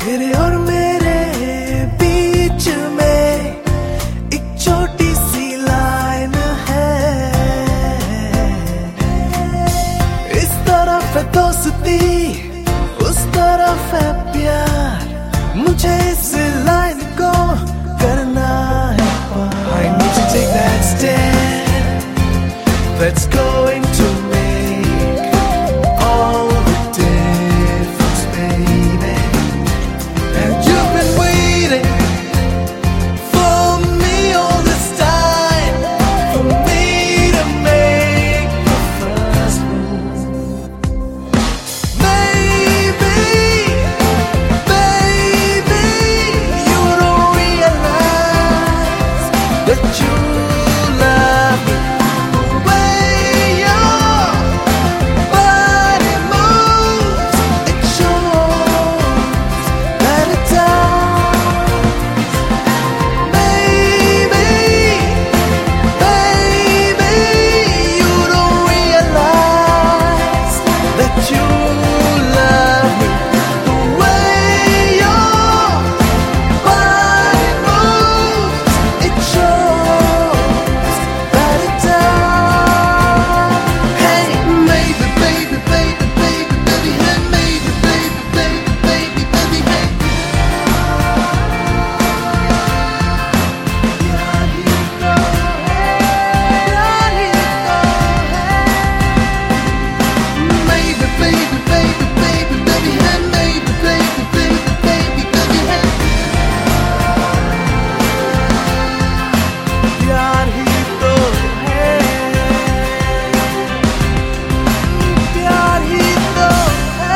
तेरे और मेरे बीच में एक छोटी सी लाइन है, इस तरफ है दोस्ती, उस तरफ है प्यार, मुझे इस लाइन को करना है पार। I need to take that stand that's going to make all the difference, baby. And you've been waiting for me all this time, for me to make the first move. Maybe, baby, you don't realize that you love me. The way your body moves, it shows that it does. Maybe, baby, you don't realize that you love me. The way your body moves, it shows that it does. Hey, maybe, baby, baby, baby, baby, hey, maybe, baby, baby, baby, baby, hey. Maybe, baby, baby, baby, baby, hey, maybe, baby, baby, baby, baby, hey. प्यार ही तो है, प्यार ही तो है।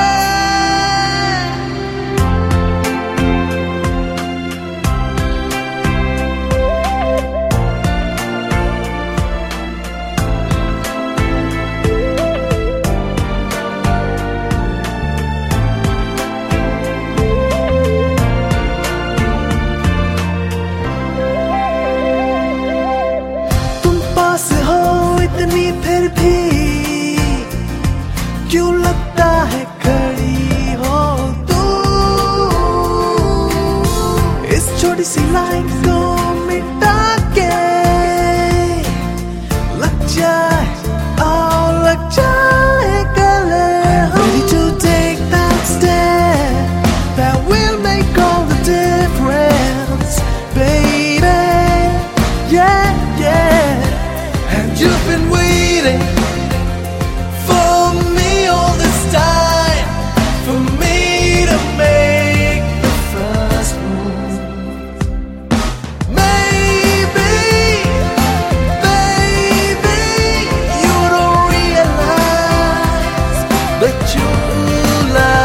तुम पास हो इतनी फिर भी क्यों लगता है खड़ी हो तू, इस छोटी सी लाइन को मिटा के लग जाए, आओ लग जाए गले। I'm ready to take that step that will make all the difference, baby. Yeah, yeah. And you've been waiting for me all this time, for me to make the first move. Maybe, baby, you don't realize that you love